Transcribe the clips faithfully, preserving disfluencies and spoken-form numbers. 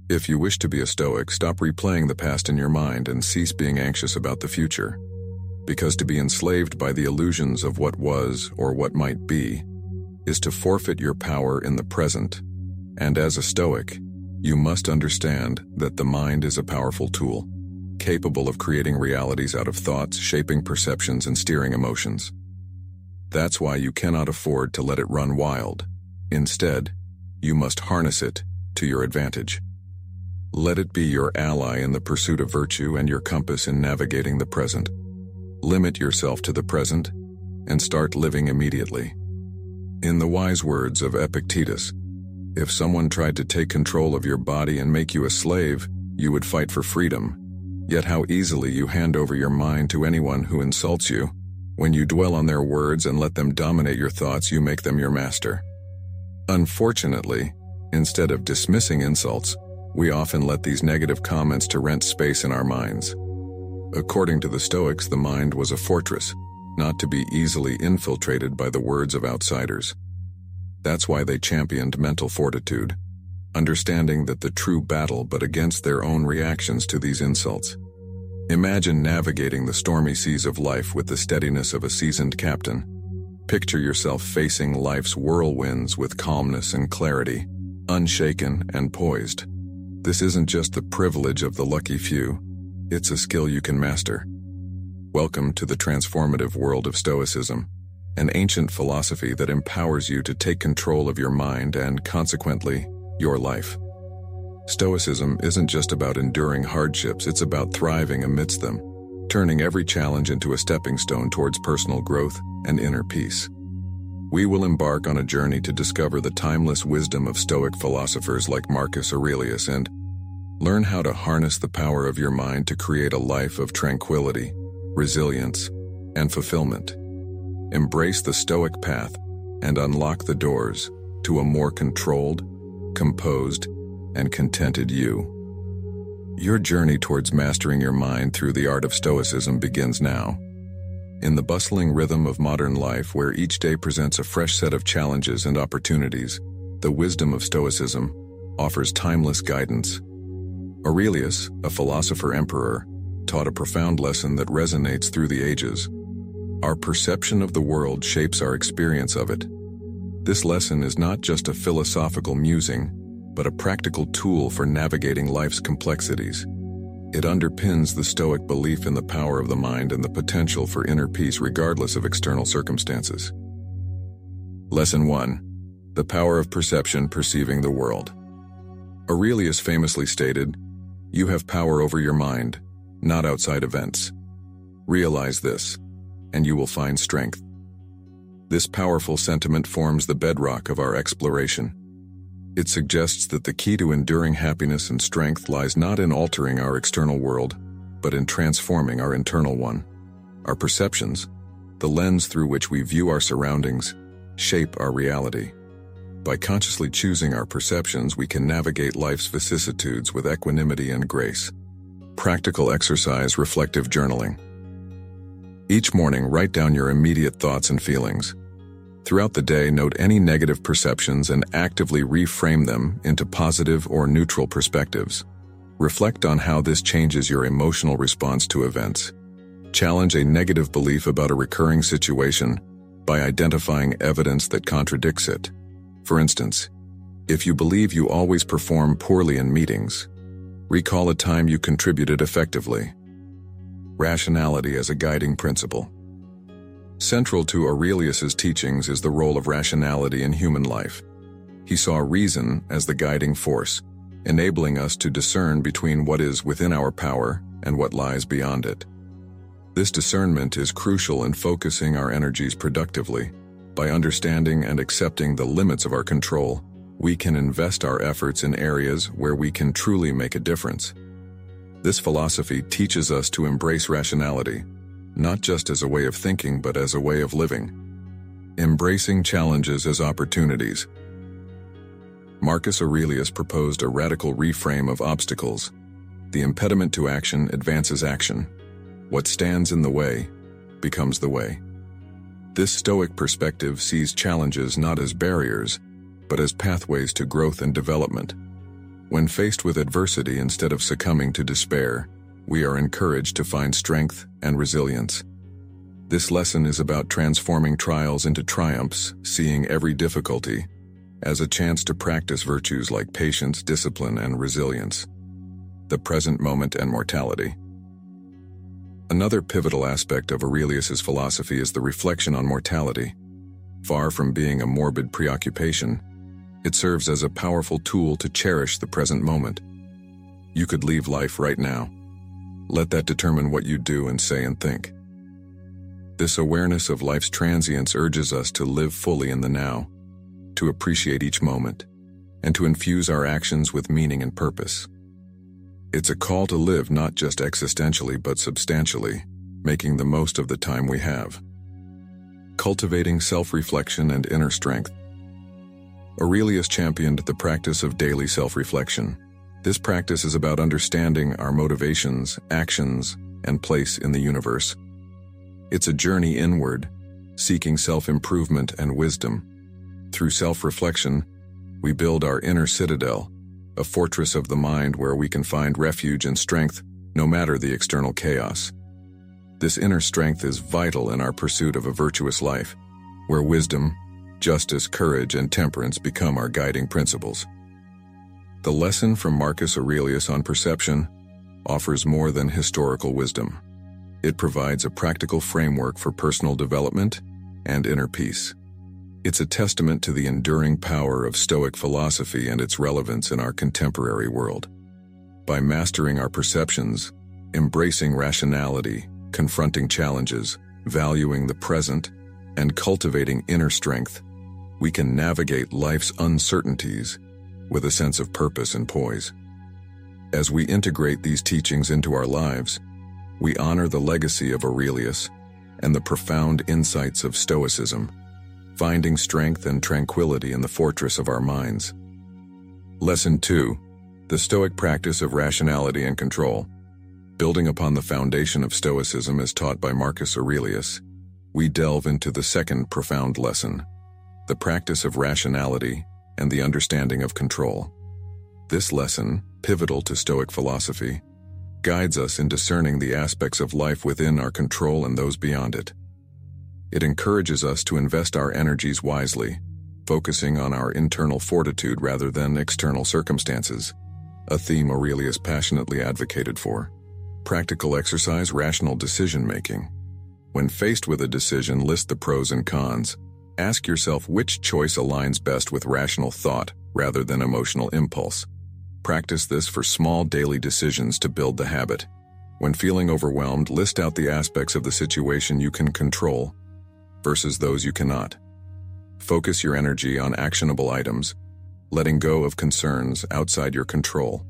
If you wish to be a Stoic, stop replaying the past in your mind and cease being anxious about the future. Because to be enslaved by the illusions of what was or what might be is to forfeit your power in the present. And as a Stoic, you must understand that the mind is a powerful tool, capable of creating realities out of thoughts, shaping perceptions, and steering emotions. That's why you cannot afford to let it run wild. Instead, you must harness it to your advantage. Let it be your ally in the pursuit of virtue and your compass in navigating the present. Limit yourself to the present and start living immediately. In the wise words of Epictetus, if someone tried to take control of your body and make you a slave, you would fight for freedom. Yet how easily you hand over your mind to anyone who insults you. When you dwell on their words and let them dominate your thoughts, you make them your master. Unfortunately, instead of dismissing insults, we often let these negative comments to rent space in our minds. According to the Stoics, the mind was a fortress, not to be easily infiltrated by the words of outsiders. That's why they championed mental fortitude, understanding that the true battle but against their own reactions to these insults. Imagine navigating the stormy seas of life with the steadiness of a seasoned captain. Picture yourself facing life's whirlwinds with calmness and clarity, unshaken and poised. This isn't just the privilege of the lucky few, it's a skill you can master. Welcome to the transformative world of Stoicism, an ancient philosophy that empowers you to take control of your mind and, consequently, your life. Stoicism isn't just about enduring hardships, it's about thriving amidst them, turning every challenge into a stepping stone towards personal growth and inner peace. We will embark on a journey to discover the timeless wisdom of Stoic philosophers like Marcus Aurelius and learn how to harness the power of your mind to create a life of tranquility, resilience, and fulfillment. Embrace the Stoic path and unlock the doors to a more controlled, composed, and contented you. Your journey towards mastering your mind through the art of Stoicism begins now. In the bustling rhythm of modern life, where each day presents a fresh set of challenges and opportunities, the wisdom of Stoicism offers timeless guidance. Aurelius, a philosopher-emperor, taught a profound lesson that resonates through the ages. Our perception of the world shapes our experience of it. This lesson is not just a philosophical musing, but a practical tool for navigating life's complexities. It underpins the Stoic belief in the power of the mind and the potential for inner peace regardless of external circumstances. Lesson one. The power of perception, perceiving the world. Aurelius famously stated, "You have power over your mind, not outside events. Realize this, and you will find strength." This powerful sentiment forms the bedrock of our exploration. It suggests that the key to enduring happiness and strength lies not in altering our external world, but in transforming our internal one. Our perceptions, the lens through which we view our surroundings, shape our reality. By consciously choosing our perceptions, we can navigate life's vicissitudes with equanimity and grace. Practical exercise: reflective journaling. Each morning, write down your immediate thoughts and feelings. Throughout the day, note any negative perceptions and actively reframe them into positive or neutral perspectives. Reflect on how this changes your emotional response to events. Challenge a negative belief about a recurring situation by identifying evidence that contradicts it. For instance, if you believe you always perform poorly in meetings, recall a time you contributed effectively. Rationality as a guiding principle. Central to Aurelius's teachings is the role of rationality in human life. He saw reason as the guiding force, enabling us to discern between what is within our power and what lies beyond it. This discernment is crucial in focusing our energies productively. By understanding and accepting the limits of our control, we can invest our efforts in areas where we can truly make a difference. This philosophy teaches us to embrace rationality, not just as a way of thinking but as a way of living. Embracing challenges as opportunities. Marcus Aurelius proposed a radical reframe of obstacles. The impediment to action advances action. What stands in the way becomes the way. This Stoic perspective sees challenges not as barriers, but as pathways to growth and development. When faced with adversity, instead of succumbing to despair, we are encouraged to find strength and resilience. This lesson is about transforming trials into triumphs, seeing every difficulty as a chance to practice virtues like patience, discipline, and resilience. The present moment and mortality. Another pivotal aspect of Aurelius's philosophy is the reflection on mortality. Far from being a morbid preoccupation, it serves as a powerful tool to cherish the present moment. You could leave life right now. Let that determine what you do and say and think. This awareness of life's transience urges us to live fully in the now, to appreciate each moment, and to infuse our actions with meaning and purpose. It's a call to live not just existentially but substantially, making the most of the time we have. Cultivating self-reflection and inner strength. Aurelius championed the practice of daily self-reflection. This practice is about understanding our motivations, actions, and place in the universe. It's a journey inward, seeking self-improvement and wisdom. Through self-reflection, we build our inner citadel, a fortress of the mind where we can find refuge and strength no matter the external chaos. This inner strength is vital in our pursuit of a virtuous life, where wisdom, justice, courage, and temperance become our guiding principles. The lesson from Marcus Aurelius on perception offers more than historical wisdom. It provides a practical framework for personal development and inner peace. It's a testament to the enduring power of Stoic philosophy and its relevance in our contemporary world. By mastering our perceptions, embracing rationality, confronting challenges, valuing the present, and cultivating inner strength, we can navigate life's uncertainties with a sense of purpose and poise. As we integrate these teachings into our lives, we honor the legacy of Aurelius and the profound insights of Stoicism, finding strength and tranquility in the fortress of our minds. Lesson two. The Stoic practice of rationality and control. Building upon the foundation of Stoicism as taught by Marcus Aurelius, we delve into the second profound lesson, the practice of rationality and the understanding of control. This lesson, pivotal to Stoic philosophy, guides us in discerning the aspects of life within our control and those beyond it. It encourages us to invest our energies wisely, focusing on our internal fortitude rather than external circumstances, a theme Aurelius passionately advocated for. Practical exercise, rational decision-making. When faced with a decision, list the pros and cons. Ask yourself which choice aligns best with rational thought rather than emotional impulse. Practice this for small daily decisions to build the habit. When feeling overwhelmed, list out the aspects of the situation you can control versus those you cannot. Focus your energy on actionable items, letting go of concerns outside your control.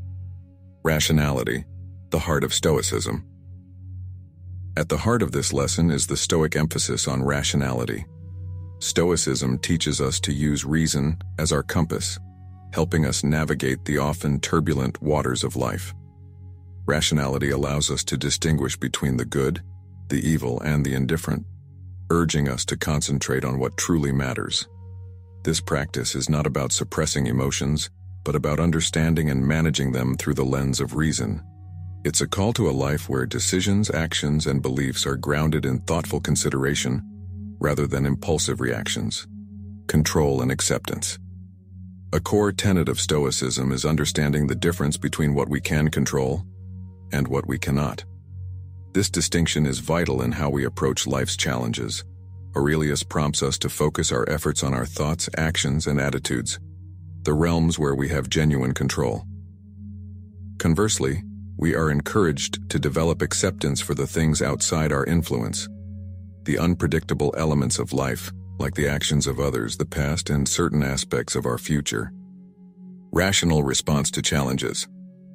Rationality, the heart of Stoicism. At the heart of this lesson is the Stoic emphasis on rationality. Stoicism teaches us to use reason as our compass, helping us navigate the often turbulent waters of life. Rationality allows us to distinguish between the good, the evil, and the indifferent, urging us to concentrate on what truly matters. This practice is not about suppressing emotions, but about understanding and managing them through the lens of reason. It's a call to a life where decisions, actions, and beliefs are grounded in thoughtful consideration rather than impulsive reactions. Control and acceptance. A core tenet of Stoicism is understanding the difference between what we can control and what we cannot. This distinction is vital in how we approach life's challenges. Aurelius prompts us to focus our efforts on our thoughts, actions, and attitudes, the realms where we have genuine control. Conversely, we are encouraged to develop acceptance for the things outside our influence, the unpredictable elements of life, like the actions of others, the past, and certain aspects of our future. Rational response to challenges.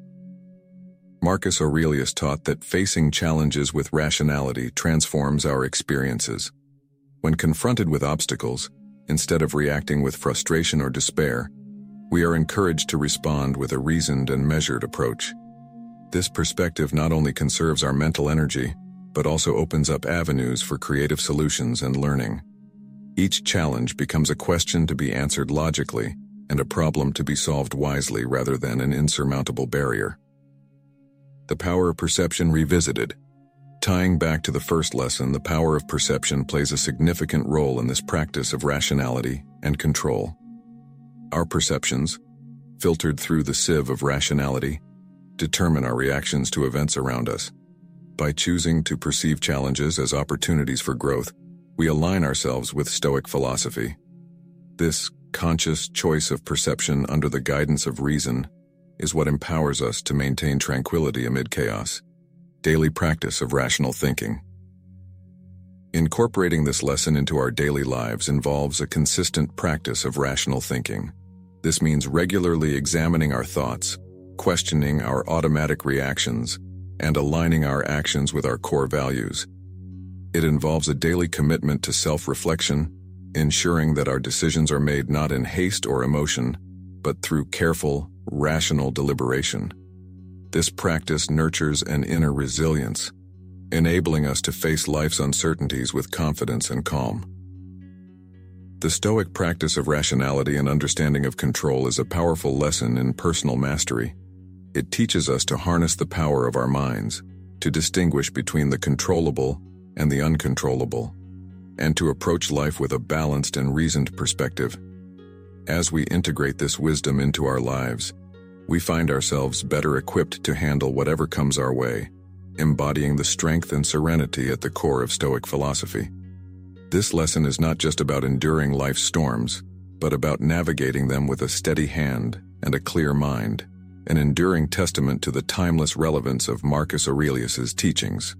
Marcus Aurelius taught that facing challenges with rationality transforms our experiences. When confronted with obstacles, instead of reacting with frustration or despair, we are encouraged to respond with a reasoned and measured approach. This perspective not only conserves our mental energy, but also opens up avenues for creative solutions and learning. Each challenge becomes a question to be answered logically, and a problem to be solved wisely rather than an insurmountable barrier. The power of perception revisited. Tying back to the first lesson, the power of perception plays a significant role in this practice of rationality and control. Our perceptions, filtered through the sieve of rationality, determine our reactions to events around us. By choosing to perceive challenges as opportunities for growth, we align ourselves with Stoic philosophy. This conscious choice of perception under the guidance of reason is what empowers us to maintain tranquility amid chaos. Daily practice of rational thinking. Incorporating this lesson into our daily lives involves a consistent practice of rational thinking. This means regularly examining our thoughts, questioning our automatic reactions, and aligning our actions with our core values. It involves a daily commitment to self-reflection, ensuring that our decisions are made not in haste or emotion, but through careful, rational deliberation. This practice nurtures an inner resilience, enabling us to face life's uncertainties with confidence and calm. The Stoic practice of rationality and understanding of control is a powerful lesson in personal mastery. It teaches us to harness the power of our minds, to distinguish between the controllable and the uncontrollable, and to approach life with a balanced and reasoned perspective. As we integrate this wisdom into our lives, we find ourselves better equipped to handle whatever comes our way, embodying the strength and serenity at the core of Stoic philosophy. This lesson is not just about enduring life's storms, but about navigating them with a steady hand and a clear mind, an enduring testament to the timeless relevance of Marcus Aurelius's teachings.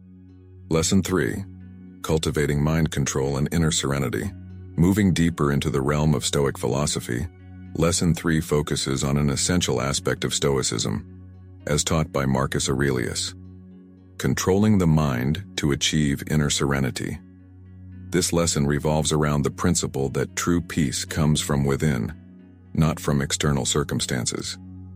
Lesson three. Cultivating mind control and inner serenity. Moving deeper into the realm of Stoic philosophy, Lesson three focuses on an essential aspect of Stoicism, as taught by Marcus Aurelius: controlling the mind to achieve inner serenity. This lesson revolves around the principle that true peace comes from within, not from external circumstances.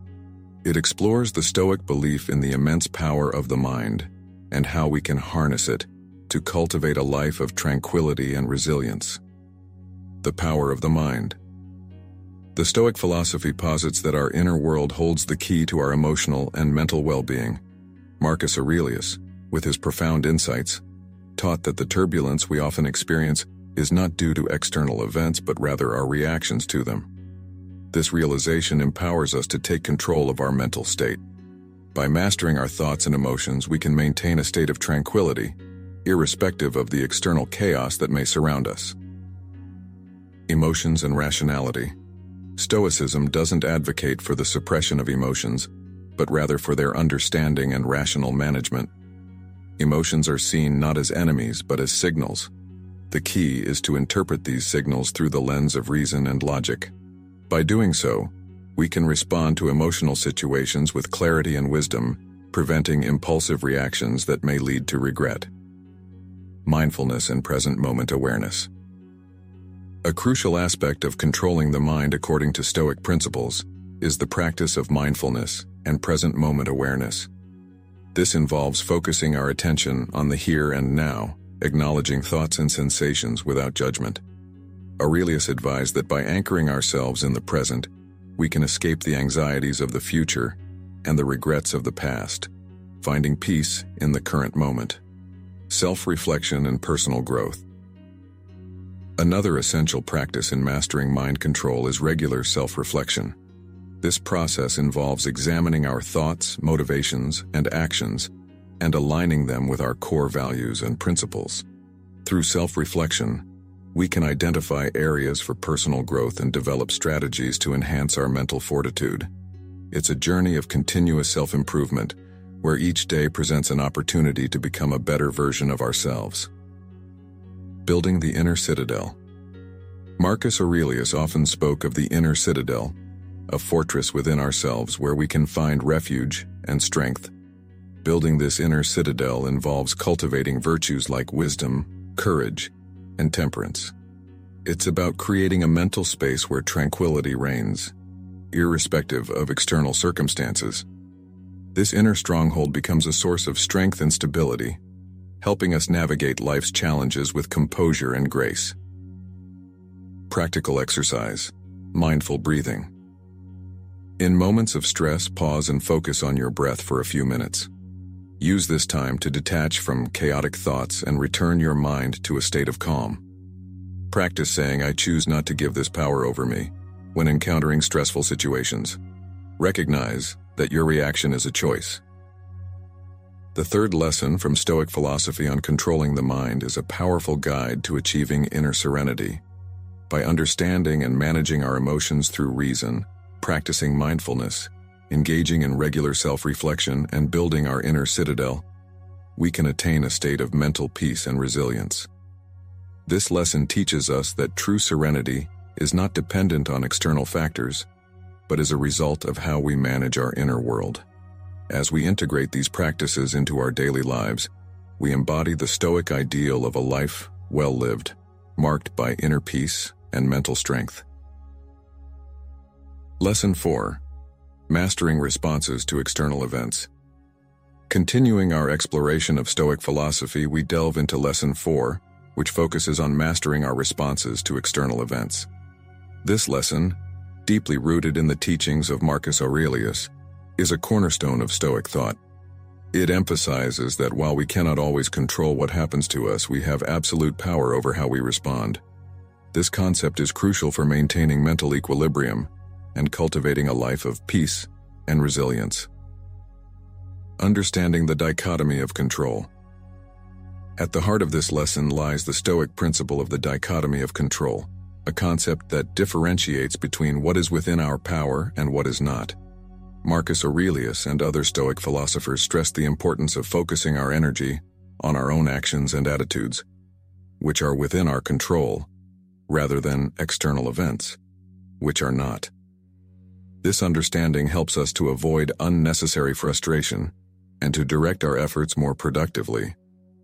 It explores the Stoic belief in the immense power of the mind and how we can harness it to cultivate a life of tranquility and resilience. The power of the mind. The Stoic philosophy posits that our inner world holds the key to our emotional and mental well-being. Marcus Aurelius, with his profound insights, taught that the turbulence we often experience is not due to external events but rather our reactions to them. This realization empowers us to take control of our mental state. By mastering our thoughts and emotions, we can maintain a state of tranquility, irrespective of the external chaos that may surround us. Emotions and rationality. Stoicism doesn't advocate for the suppression of emotions, but rather for their understanding and rational management. Emotions are seen not as enemies, but as signals. The key is to interpret these signals through the lens of reason and logic. By doing so, we can respond to emotional situations with clarity and wisdom, preventing impulsive reactions that may lead to regret. Mindfulness and present moment awareness. A crucial aspect of controlling the mind according to Stoic principles is the practice of mindfulness and present moment awareness. This involves focusing our attention on the here and now, acknowledging thoughts and sensations without judgment. Aurelius advised that by anchoring ourselves in the present, we can escape the anxieties of the future and the regrets of the past, finding peace in the current moment. Self-reflection and personal growth. Another essential practice in mastering mind control is regular self-reflection. This process involves examining our thoughts, motivations, and actions, and aligning them with our core values and principles. Through self-reflection, we can identify areas for personal growth and develop strategies to enhance our mental fortitude. It's a journey of continuous self-improvement, where each day presents an opportunity to become a better version of ourselves. Building the inner citadel. Marcus Aurelius often spoke of the inner citadel, a fortress within ourselves where we can find refuge and strength. Building this inner citadel involves cultivating virtues like wisdom, courage, and temperance. It's about creating a mental space where tranquility reigns, irrespective of external circumstances. This inner stronghold becomes a source of strength and stability, helping us navigate life's challenges with composure and grace. Practical exercise. Mindful breathing. In moments of stress, pause and focus on your breath for a few minutes. Use this time to detach from chaotic thoughts and return your mind to a state of calm. Practice saying, "I choose not to give this power over me," when encountering stressful situations. Recognize that your reaction is a choice. The third lesson from Stoic philosophy on controlling the mind is a powerful guide to achieving inner serenity. By understanding and managing our emotions through reason, practicing mindfulness, engaging in regular self-reflection, and building our inner citadel, we can attain a state of mental peace and resilience. This lesson teaches us that true serenity is not dependent on external factors, but is a result of how we manage our inner world. As we integrate these practices into our daily lives, we embody the Stoic ideal of a life well lived, marked by inner peace and mental strength. Lesson four. Mastering responses to external events. Continuing our exploration of Stoic philosophy, we delve into Lesson four, which focuses on mastering our responses to external events. This lesson, deeply rooted in the teachings of Marcus Aurelius, is a cornerstone of Stoic thought. It emphasizes that while we cannot always control what happens to us, we have absolute power over how we respond. This concept is crucial for maintaining mental equilibrium and cultivating a life of peace and resilience. Understanding the dichotomy of control. At the heart of this lesson lies the Stoic principle of the dichotomy of control, a concept that differentiates between what is within our power and what is not. Marcus Aurelius and other Stoic philosophers stressed the importance of focusing our energy on our own actions and attitudes, which are within our control, rather than external events, which are not. This understanding helps us to avoid unnecessary frustration and to direct our efforts more productively.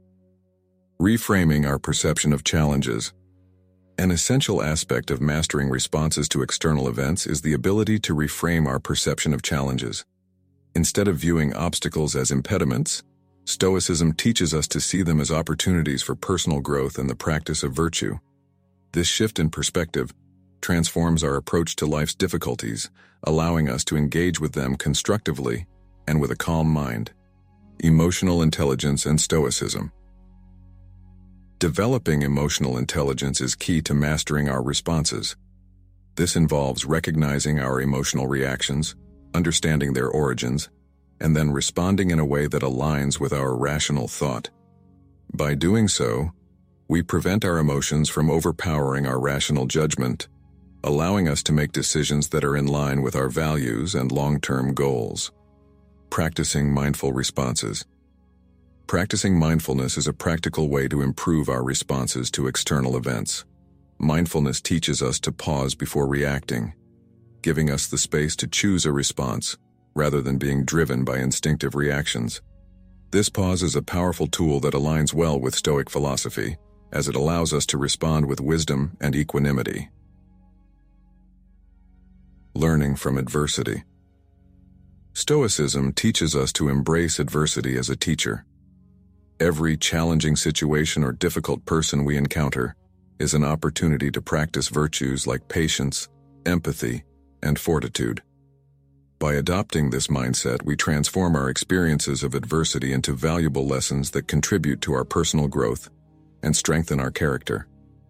Reframing our perception of challenges. An essential aspect of mastering responses to external events is the ability to reframe our perception of challenges. Instead of viewing obstacles as impediments, Stoicism teaches us to see them as opportunities for personal growth and the practice of virtue. This shift in perspective transforms our approach to life's difficulties, allowing us to engage with them constructively and with a calm mind. Emotional intelligence and Stoicism. Developing emotional intelligence is key to mastering our responses. This involves recognizing our emotional reactions, understanding their origins, and then responding in a way that aligns with our rational thought. By doing so, we prevent our emotions from overpowering our rational judgment, allowing us to make decisions that are in line with our values and long-term goals. Practicing mindful responses. Practicing mindfulness is a practical way to improve our responses to external events. Mindfulness teaches us to pause before reacting, giving us the space to choose a response rather than being driven by instinctive reactions. This pause is a powerful tool that aligns well with Stoic philosophy, as it allows us to respond with wisdom and equanimity. Learning from adversity. Stoicism teaches us to embrace adversity as a teacher. Every challenging situation or difficult person we encounter is an opportunity to practice virtues like patience, empathy, and fortitude. By adopting this mindset, we transform our experiences of adversity into valuable lessons that contribute to our personal growth and strengthen our character.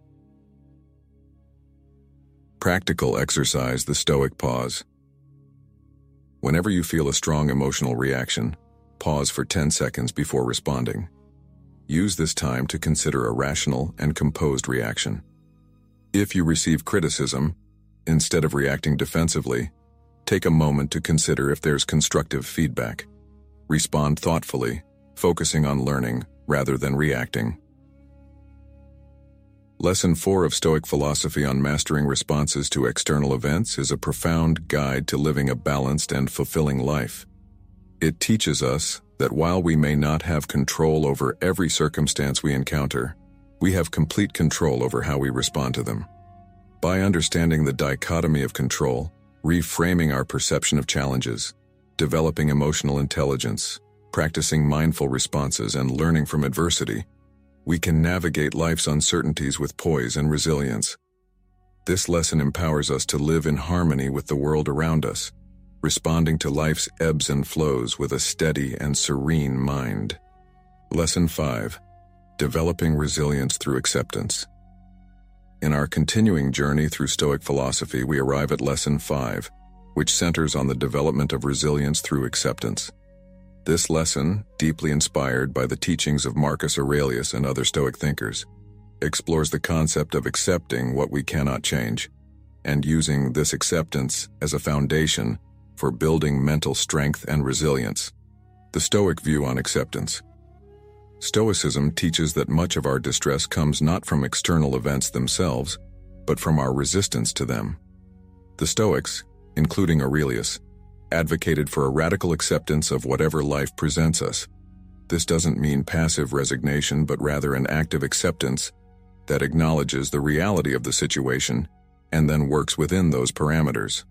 Practical exercise: the Stoic pause. Whenever you feel a strong emotional reaction, pause for ten seconds before responding. Use this time to consider a rational and composed reaction. If you receive criticism, instead of reacting defensively, take a moment to consider if there's constructive feedback. Respond thoughtfully, focusing on learning rather than reacting. Lesson four of Stoic philosophy on mastering responses to external events is a profound guide to living a balanced and fulfilling life. It teaches us that while we may not have control over every circumstance we encounter, we have complete control over how we respond to them. By understanding the dichotomy of control, reframing our perception of challenges, developing emotional intelligence, practicing mindful responses, and learning from adversity, we can navigate life's uncertainties with poise and resilience. This lesson empowers us to live in harmony with the world around us, responding to life's ebbs and flows with a steady and serene mind. Lesson five. Developing resilience through acceptance. In our continuing journey through Stoic philosophy, we arrive at Lesson five, which centers on the development of resilience through acceptance. This lesson, deeply inspired by the teachings of Marcus Aurelius and other Stoic thinkers, explores the concept of accepting what we cannot change, and using this acceptance as a foundation for building mental strength and resilience. The Stoic view on acceptance. Stoicism teaches that much of our distress comes not from external events themselves, but from our resistance to them. The Stoics, including Aurelius, advocated for a radical acceptance of whatever life presents us. This doesn't mean passive resignation, but rather an active acceptance that acknowledges the reality of the situation and then works within those parameters.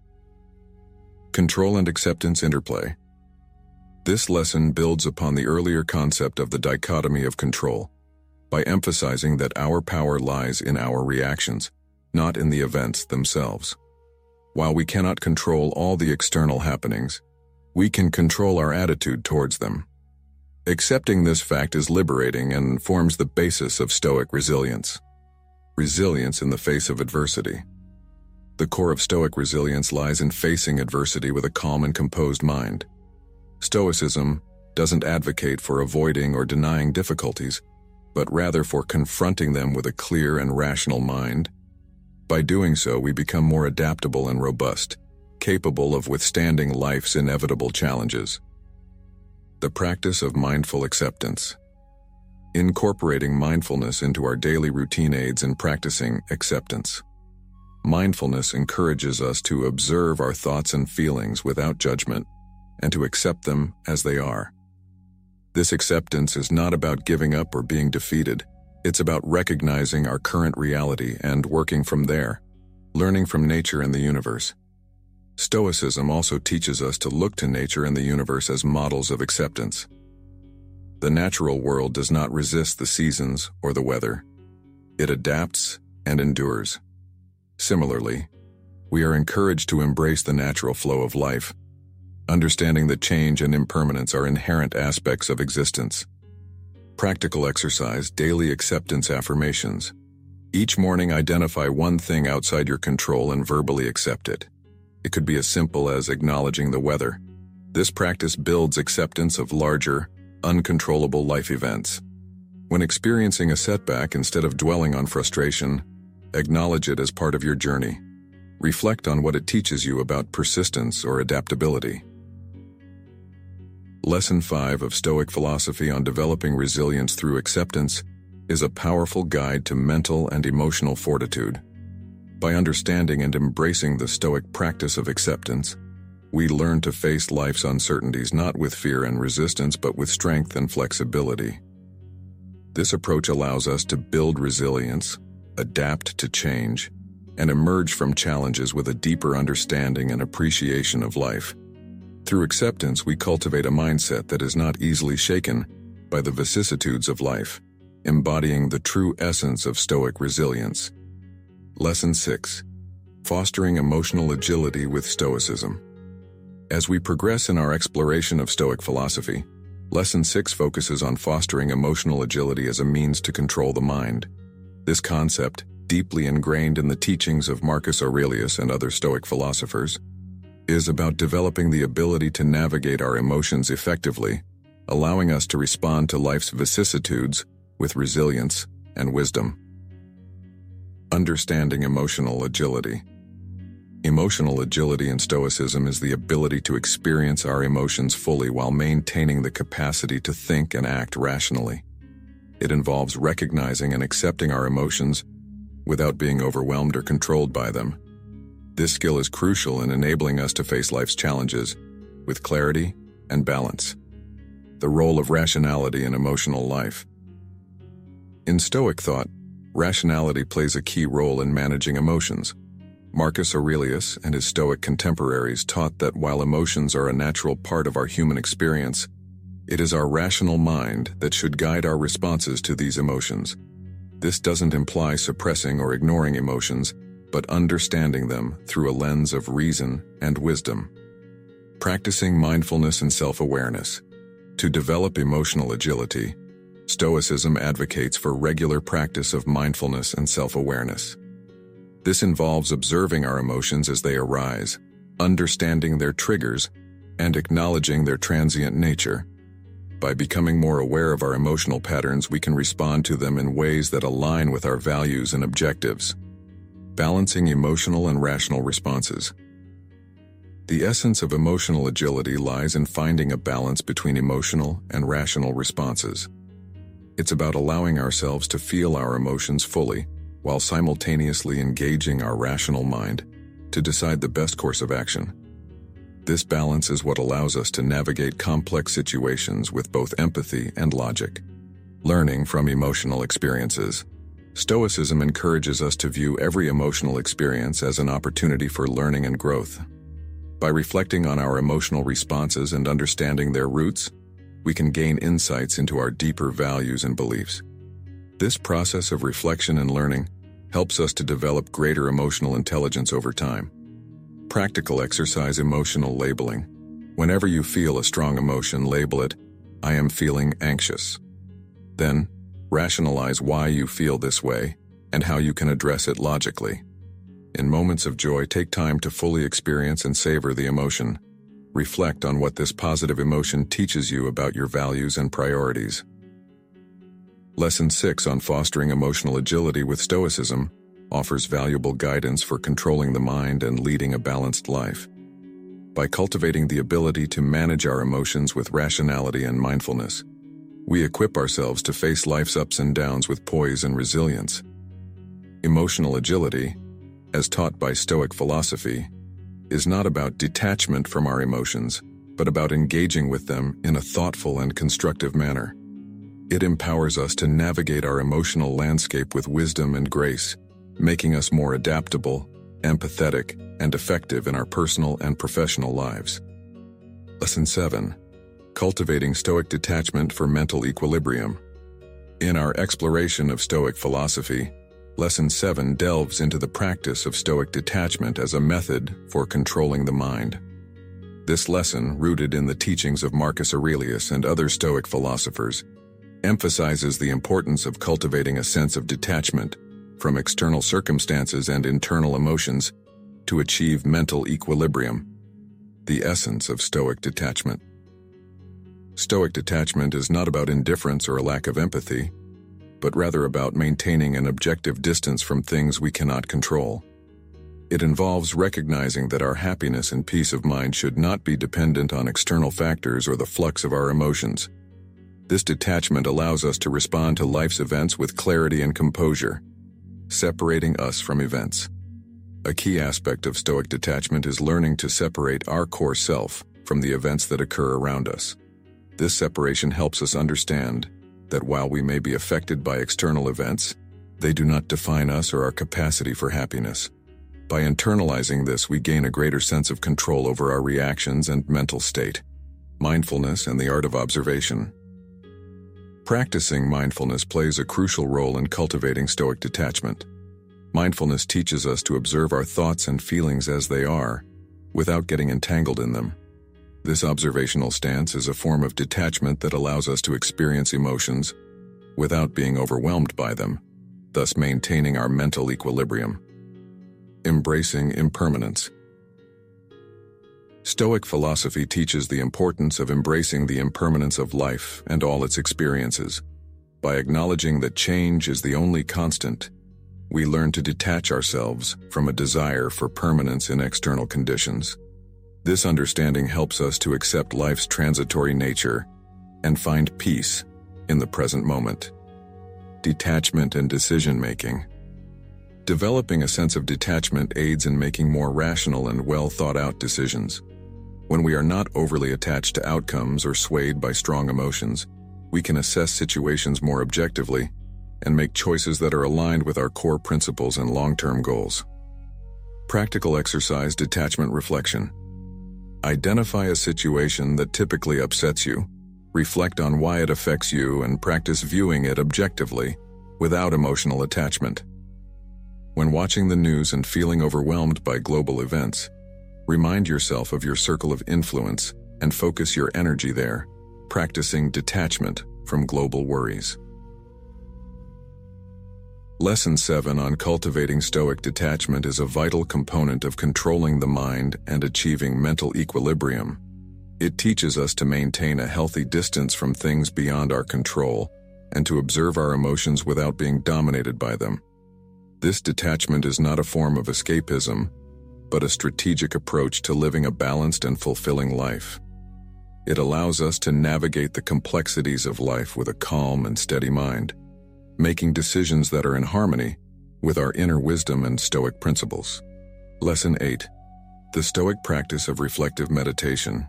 Control and acceptance interplay. This lesson builds upon the earlier concept of the dichotomy of control, by emphasizing that our power lies in our reactions, not in the events themselves. While we cannot control all the external happenings, we can control our attitude towards them. Accepting this fact is liberating and forms the basis of Stoic resilience. Resilience in the face of adversity. The core of Stoic resilience lies in facing adversity with a calm and composed mind. Stoicism doesn't advocate for avoiding or denying difficulties, but rather for confronting them with a clear and rational mind. By doing so, we become more adaptable and robust, capable of withstanding life's inevitable challenges. The practice of mindful acceptance. Incorporating mindfulness into our daily routine aids in practicing acceptance. Mindfulness encourages us to observe our thoughts and feelings without judgment, and to accept them as they are. This acceptance is not about giving up or being defeated. It's about recognizing our current reality and working from there, learning from nature and the universe. Stoicism also teaches us to look to nature and the universe as models of acceptance. The natural world does not resist the seasons or the weather. It adapts and endures. Similarly, we are encouraged to embrace the natural flow of life, understanding that change and impermanence are inherent aspects of existence. Practical exercise, daily acceptance affirmations. Each morning, identify one thing outside your control and verbally accept it. It could be as simple as acknowledging the weather. This practice builds acceptance of larger, uncontrollable life events. When experiencing a setback, instead of dwelling on frustration, acknowledge it as part of your journey. Reflect on what it teaches you about persistence or adaptability. Lesson five of Stoic philosophy on developing resilience through acceptance is a powerful guide to mental and emotional fortitude. By understanding and embracing the Stoic practice of acceptance, we learn to face life's uncertainties not with fear and resistance, but with strength and flexibility. This approach allows us to build resilience, adapt to change, and emerge from challenges with a deeper understanding and appreciation of life. Through acceptance, we cultivate a mindset that is not easily shaken by the vicissitudes of life, embodying the true essence of Stoic resilience. Lesson six. Fostering emotional agility with Stoicism. As we progress in our exploration of Stoic philosophy, Lesson six focuses on fostering emotional agility as a means to control the mind. This concept, deeply ingrained in the teachings of Marcus Aurelius and other Stoic philosophers, is about developing the ability to navigate our emotions effectively, allowing us to respond to life's vicissitudes with resilience and wisdom. Understanding emotional agility. Emotional agility in Stoicism is the ability to experience our emotions fully while maintaining the capacity to think and act rationally. It involves recognizing and accepting our emotions without being overwhelmed or controlled by them. This skill is crucial in enabling us to face life's challenges with clarity and balance. The role of rationality in emotional life. In Stoic thought, rationality plays a key role in managing emotions. Marcus Aurelius and his Stoic contemporaries taught that while emotions are a natural part of our human experience, it is our rational mind that should guide our responses to these emotions. This doesn't imply suppressing or ignoring emotions, but understanding them through a lens of reason and wisdom. Practicing mindfulness and self-awareness. To develop emotional agility, Stoicism advocates for regular practice of mindfulness and self-awareness. This involves observing our emotions as they arise, understanding their triggers, and acknowledging their transient nature. By becoming more aware of our emotional patterns, we can respond to them in ways that align with our values and objectives. Balancing emotional and rational responses. The essence of emotional agility lies in finding a balance between emotional and rational responses. It's about allowing ourselves to feel our emotions fully, while simultaneously engaging our rational mind to decide the best course of action. This balance is what allows us to navigate complex situations with both empathy and logic. Learning from emotional experiences. Stoicism encourages us to view every emotional experience as an opportunity for learning and growth. By reflecting on our emotional responses and understanding their roots, we can gain insights into our deeper values and beliefs. This process of reflection and learning helps us to develop greater emotional intelligence over time. Practical exercise: emotional labeling. Whenever you feel a strong emotion, label it, "I am feeling anxious." Then, rationalize why you feel this way and how you can address it logically. In moments of joy, take time to fully experience and savor the emotion. Reflect on what this positive emotion teaches you about your values and priorities. Lesson six on fostering emotional agility with Stoicism offers valuable guidance for controlling the mind and leading a balanced life. By cultivating the ability to manage our emotions with rationality and mindfulness, we equip ourselves to face life's ups and downs with poise and resilience. Emotional agility, as taught by Stoic philosophy, is not about detachment from our emotions, but about engaging with them in a thoughtful and constructive manner. It empowers us to navigate our emotional landscape with wisdom and grace, making us more adaptable, empathetic, and effective in our personal and professional lives. Lesson seven. Cultivating Stoic detachment for mental equilibrium. In our exploration of Stoic philosophy, Lesson seven delves into the practice of Stoic detachment as a method for controlling the mind. This lesson, rooted in the teachings of Marcus Aurelius and other Stoic philosophers, emphasizes the importance of cultivating a sense of detachment from external circumstances and internal emotions to achieve mental equilibrium. The essence of Stoic detachment. Stoic detachment is not about indifference or a lack of empathy, but rather about maintaining an objective distance from things we cannot control. It involves recognizing that our happiness and peace of mind should not be dependent on external factors or the flux of our emotions. This detachment allows us to respond to life's events with clarity and composure, separating us from events. A key aspect of Stoic detachment is learning to separate our core self from the events that occur around us. This separation helps us understand that while we may be affected by external events, they do not define us or our capacity for happiness. By internalizing this, we gain a greater sense of control over our reactions and mental state. Mindfulness and the art of observation. Practicing mindfulness plays a crucial role in cultivating Stoic detachment. Mindfulness teaches us to observe our thoughts and feelings as they are, without getting entangled in them. This observational stance is a form of detachment that allows us to experience emotions without being overwhelmed by them, thus maintaining our mental equilibrium. Embracing impermanence. Stoic philosophy teaches the importance of embracing the impermanence of life and all its experiences. By acknowledging that change is the only constant, we learn to detach ourselves from a desire for permanence in external conditions. This understanding helps us to accept life's transitory nature and find peace in the present moment. Detachment and decision-making. Developing a sense of detachment aids in making more rational and well-thought-out decisions. When we are not overly attached to outcomes or swayed by strong emotions, we can assess situations more objectively and make choices that are aligned with our core principles and long-term goals. Practical exercise: detachment reflection. Identify a situation that typically upsets you, reflect on why it affects you, and practice viewing it objectively, without emotional attachment. When watching the news and feeling overwhelmed by global events, remind yourself of your circle of influence and focus your energy there, practicing detachment from global worries. Lesson seven on cultivating Stoic detachment is a vital component of controlling the mind and achieving mental equilibrium. It teaches us to maintain a healthy distance from things beyond our control and to observe our emotions without being dominated by them. This detachment is not a form of escapism, but a strategic approach to living a balanced and fulfilling life. It allows us to navigate the complexities of life with a calm and steady mind, making decisions that are in harmony with our inner wisdom and Stoic principles. Lesson eight. The Stoic practice of reflective meditation.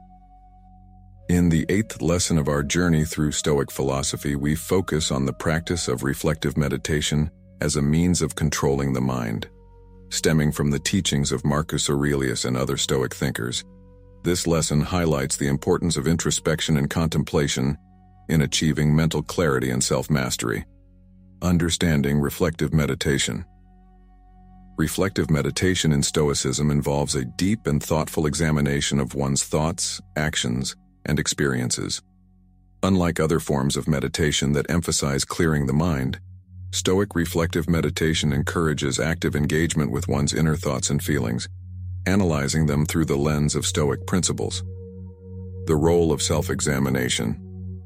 In the eighth lesson of our journey through Stoic philosophy, we focus on the practice of reflective meditation as a means of controlling the mind. Stemming from the teachings of Marcus Aurelius and other Stoic thinkers, this lesson highlights the importance of introspection and contemplation in achieving mental clarity and self-mastery. Understanding reflective meditation. Reflective meditation in Stoicism involves a deep and thoughtful examination of one's thoughts, actions, and experiences. Unlike other forms of meditation that emphasize clearing the mind, Stoic reflective meditation encourages active engagement with one's inner thoughts and feelings, analyzing them through the lens of Stoic principles. The role of self-examination.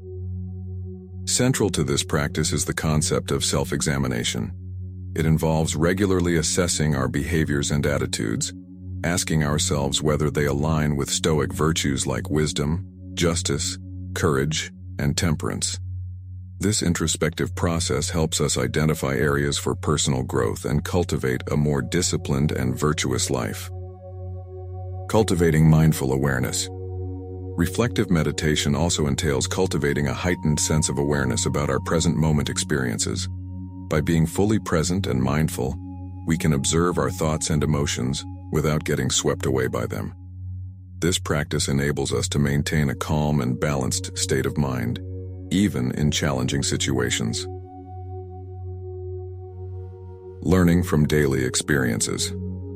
Central to this practice is the concept of self-examination. It involves regularly assessing our behaviors and attitudes, asking ourselves whether they align with Stoic virtues like wisdom, justice, courage, and temperance. This introspective process helps us identify areas for personal growth and cultivate a more disciplined and virtuous life. Cultivating mindful awareness. Reflective meditation also entails cultivating a heightened sense of awareness about our present moment experiences. By being fully present and mindful, we can observe our thoughts and emotions without getting swept away by them. This practice enables us to maintain a calm and balanced state of mind, even in challenging situations. Learning from daily experiences.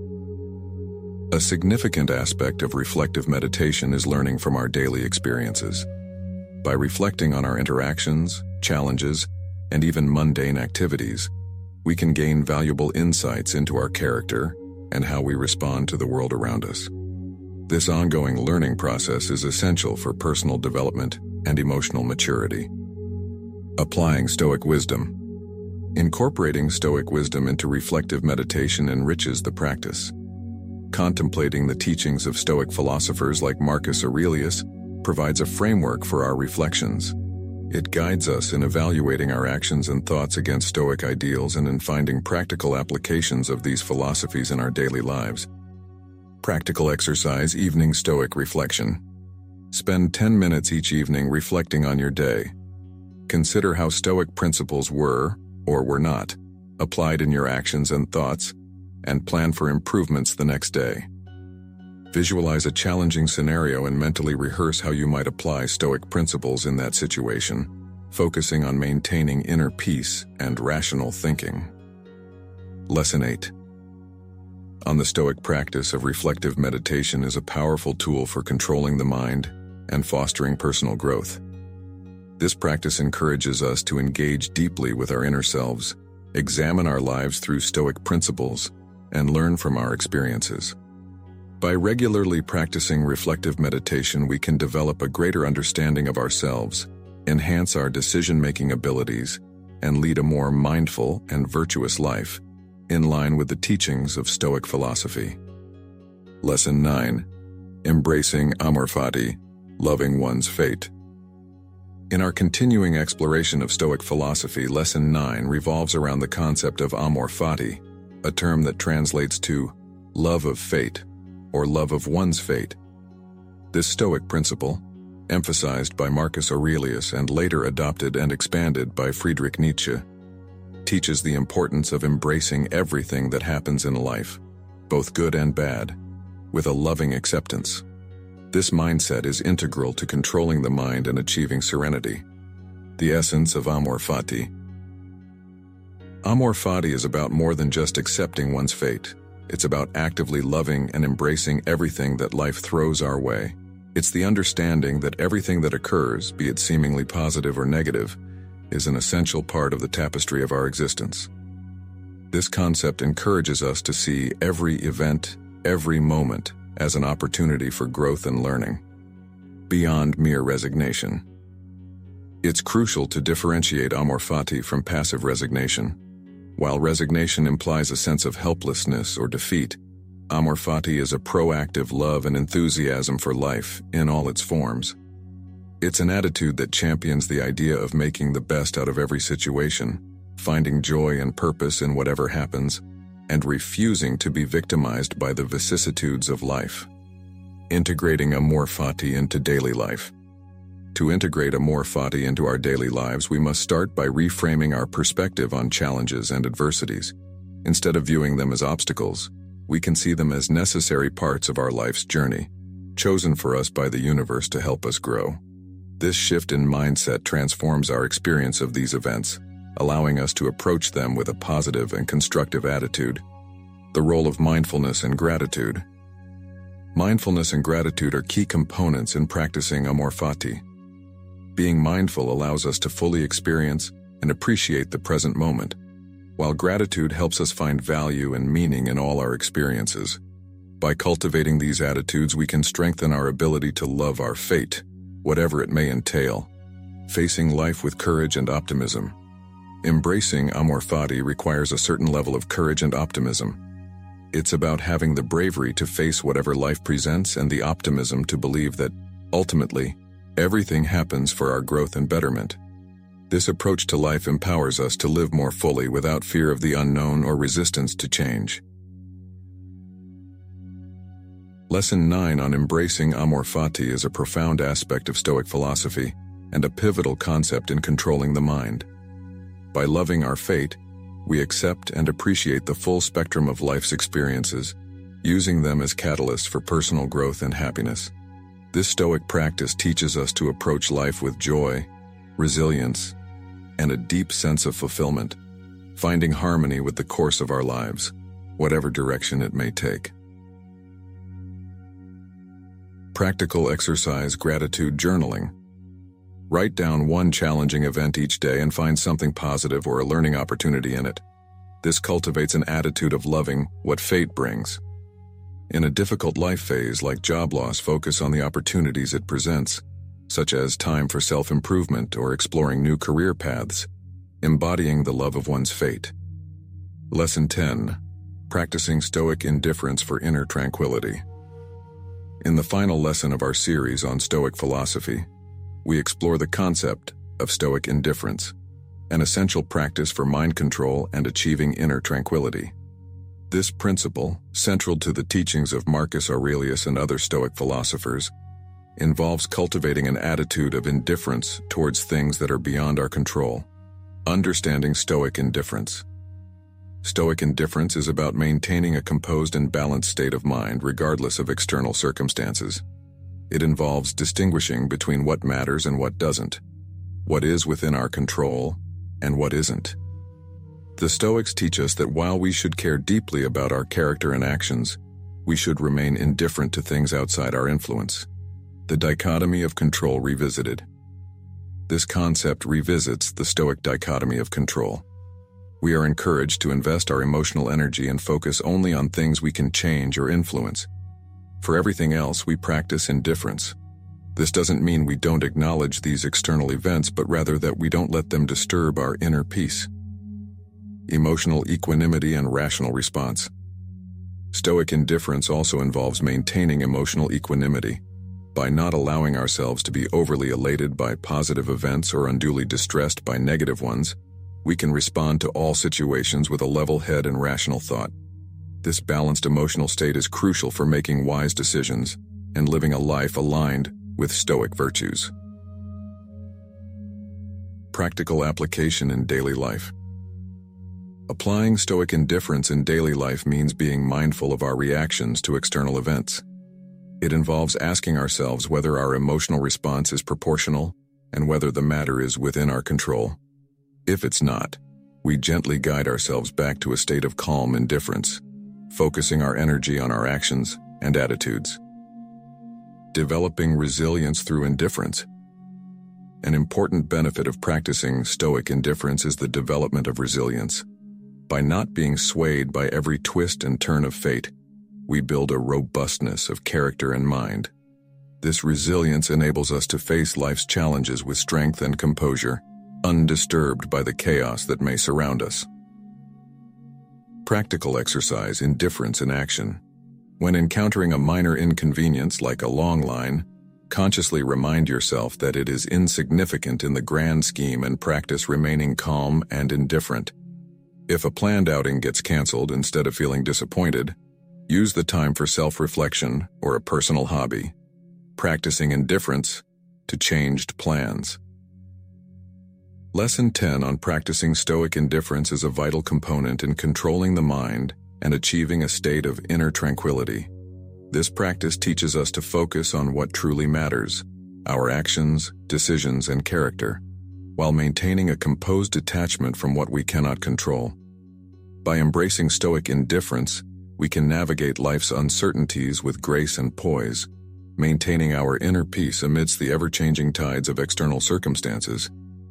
A significant aspect of reflective meditation is learning from our daily experiences. By reflecting on our interactions, challenges, and even mundane activities, we can gain valuable insights into our character and how we respond to the world around us. This ongoing learning process is essential for personal development and emotional maturity. Applying Stoic wisdom. Incorporating Stoic wisdom into reflective meditation enriches the practice. Contemplating the teachings of Stoic philosophers like Marcus Aurelius provides a framework for our reflections. It guides us in evaluating our actions and thoughts against Stoic ideals and in finding practical applications of these philosophies in our daily lives. Practical exercise. Evening Stoic reflection. Spend ten minutes each evening reflecting on your day. Consider how Stoic principles were, or were not, applied in your actions and thoughts, and plan for improvements the next day. Visualize a challenging scenario and mentally rehearse how you might apply Stoic principles in that situation, focusing on maintaining inner peace and rational thinking. Lesson eight. On the Stoic practice of reflective meditation is a powerful tool for controlling the mind and fostering personal growth. This practice encourages us to engage deeply with our inner selves, examine our lives through Stoic principles, and learn from our experiences. By regularly practicing reflective meditation, we can develop a greater understanding of ourselves, enhance our decision-making abilities, and lead a more mindful and virtuous life, in line with the teachings of Stoic philosophy. Lesson nine. Embracing amor fati, loving one's fate. In our continuing exploration of Stoic philosophy, Lesson nine revolves around the concept of amor fati, a term that translates to love of fate, or love of one's fate. This Stoic principle, emphasized by Marcus Aurelius and later adopted and expanded by Friedrich Nietzsche, teaches the importance of embracing everything that happens in life, both good and bad, with a loving acceptance. This mindset is integral to controlling the mind and achieving serenity. The essence of amor fati. Amor fati is about more than just accepting one's fate. It's about actively loving and embracing everything that life throws our way. It's the understanding that everything that occurs, be it seemingly positive or negative, is an essential part of the tapestry of our existence. This concept encourages us to see every event, every moment, as an opportunity for growth and learning, beyond mere resignation. It's crucial to differentiate amor fati from passive resignation. While resignation implies a sense of helplessness or defeat, amor fati is a proactive love and enthusiasm for life in all its forms. It's an attitude that champions the idea of making the best out of every situation, finding joy and purpose in whatever happens, and refusing to be victimized by the vicissitudes of life. Integrating amor fati into daily life. To integrate amor fati into our daily lives, we must start by reframing our perspective on challenges and adversities. Instead of viewing them as obstacles, we can see them as necessary parts of our life's journey, chosen for us by the universe to help us grow. This shift in mindset transforms our experience of these events, allowing us to approach them with a positive and constructive attitude. The role of mindfulness and gratitude. Mindfulness and gratitude are key components in practicing amor fati. Being mindful allows us to fully experience and appreciate the present moment, while gratitude helps us find value and meaning in all our experiences. By cultivating these attitudes, we can strengthen our ability to love our fate, whatever it may entail, facing life with courage and optimism. Embracing amor fati requires a certain level of courage and optimism. It's about having the bravery to face whatever life presents and the optimism to believe that, ultimately, everything happens for our growth and betterment. This approach to life empowers us to live more fully without fear of the unknown or resistance to change. Lesson nine on embracing amor fati is a profound aspect of Stoic philosophy and a pivotal concept in controlling the mind. By loving our fate, we accept and appreciate the full spectrum of life's experiences, using them as catalysts for personal growth and happiness. This Stoic practice teaches us to approach life with joy, resilience, and a deep sense of fulfillment, finding harmony with the course of our lives, whatever direction it may take. Practical exercise gratitude journaling. Write down one challenging event each day and find something positive or a learning opportunity in it. This cultivates an attitude of loving what fate brings. In a difficult life phase like job loss, focus on the opportunities it presents, such as time for self-improvement or exploring new career paths, embodying the love of one's fate. Lesson ten. Practicing Stoic indifference for inner tranquility. In the final lesson of our series on Stoic philosophy, we explore the concept of Stoic indifference, an essential practice for mind control and achieving inner tranquility. This principle, central to the teachings of Marcus Aurelius and other Stoic philosophers, involves cultivating an attitude of indifference towards things that are beyond our control. Understanding Stoic indifference. Stoic indifference is about maintaining a composed and balanced state of mind regardless of external circumstances. It involves distinguishing between what matters and what doesn't, what is within our control and what isn't. The Stoics teach us that while we should care deeply about our character and actions, we should remain indifferent to things outside our influence. The dichotomy of control revisited. This concept revisits the Stoic dichotomy of control. We are encouraged to invest our emotional energy and focus only on things we can change or influence. For everything else, we practice indifference. This doesn't mean we don't acknowledge these external events, but rather that we don't let them disturb our inner peace. Emotional equanimity and rational response. Stoic indifference also involves maintaining emotional equanimity. By not allowing ourselves to be overly elated by positive events or unduly distressed by negative ones, we can respond to all situations with a level head and rational thought. This balanced emotional state is crucial for making wise decisions and living a life aligned with Stoic virtues. Practical application in daily life. Applying Stoic indifference in daily life means being mindful of our reactions to external events. It involves asking ourselves whether our emotional response is proportional and whether the matter is within our control. If it's not, we gently guide ourselves back to a state of calm indifference, focusing our energy on our actions and attitudes. Developing resilience through indifference. An important benefit of practicing Stoic indifference is the development of resilience. By not being swayed by every twist and turn of fate, we build a robustness of character and mind. This resilience enables us to face life's challenges with strength and composure, undisturbed by the chaos that may surround us. Practical exercise indifference in action. When encountering a minor inconvenience like a long line, consciously remind yourself that it is insignificant in the grand scheme and practice remaining calm and indifferent. If a planned outing gets canceled instead of feeling disappointed, use the time for self-reflection or a personal hobby, practicing indifference to changed plans. Lesson ten on practicing Stoic indifference is a vital component in controlling the mind and achieving a state of inner tranquility. This practice teaches us to focus on what truly matters, our actions, decisions, and character, while maintaining a composed detachment from what we cannot control. By embracing Stoic indifference, we can navigate life's uncertainties with grace and poise, maintaining our inner peace amidst the ever-changing tides of external circumstances.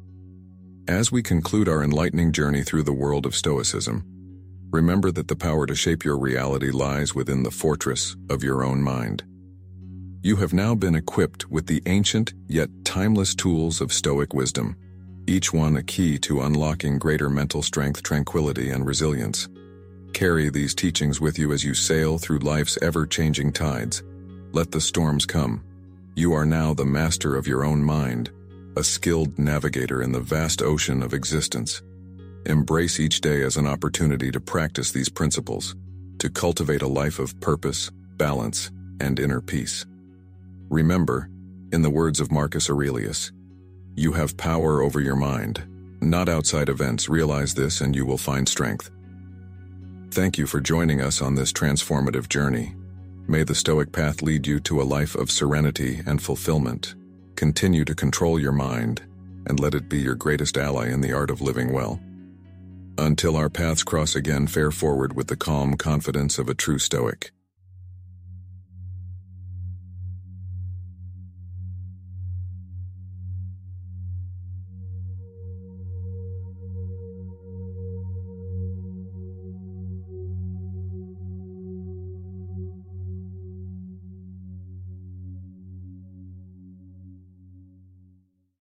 As we conclude our enlightening journey through the world of Stoicism, remember that the power to shape your reality lies within the fortress of your own mind. You have now been equipped with the ancient yet timeless tools of Stoic wisdom, each one a key to unlocking greater mental strength, tranquility, and resilience. Carry these teachings with you as you sail through life's ever-changing tides. Let the storms come. You are now the master of your own mind, a skilled navigator in the vast ocean of existence. Embrace each day as an opportunity to practice these principles, to cultivate a life of purpose, balance, and inner peace. Remember, in the words of Marcus Aurelius, you have power over your mind, not outside events. Realize this and you will find strength. Thank you for joining us on this transformative journey. May the Stoic path lead you to a life of serenity and fulfillment. Continue to control your mind, and let it be your greatest ally in the art of living well. Until our paths cross again, fare forward with the calm confidence of a true Stoic.